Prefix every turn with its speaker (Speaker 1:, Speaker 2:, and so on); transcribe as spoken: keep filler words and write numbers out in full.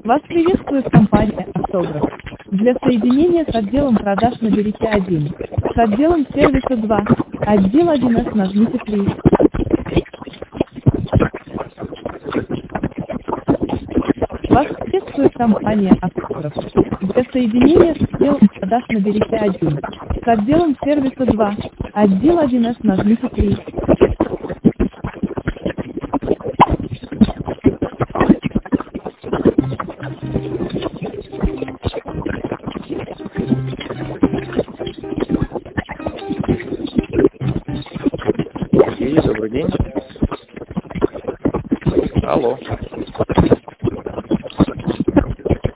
Speaker 1: Вас приветствует компания «Автограф». Для соединения с отделом продаж наберите один. С отделом сервиса два. Отдел один эс нажмите три. Вас приветствует компания «Автограф». Для соединения с отделом продаж наберите один. С отделом сервиса два. Отдел один эс нажмите три.
Speaker 2: И добрый день. Алло.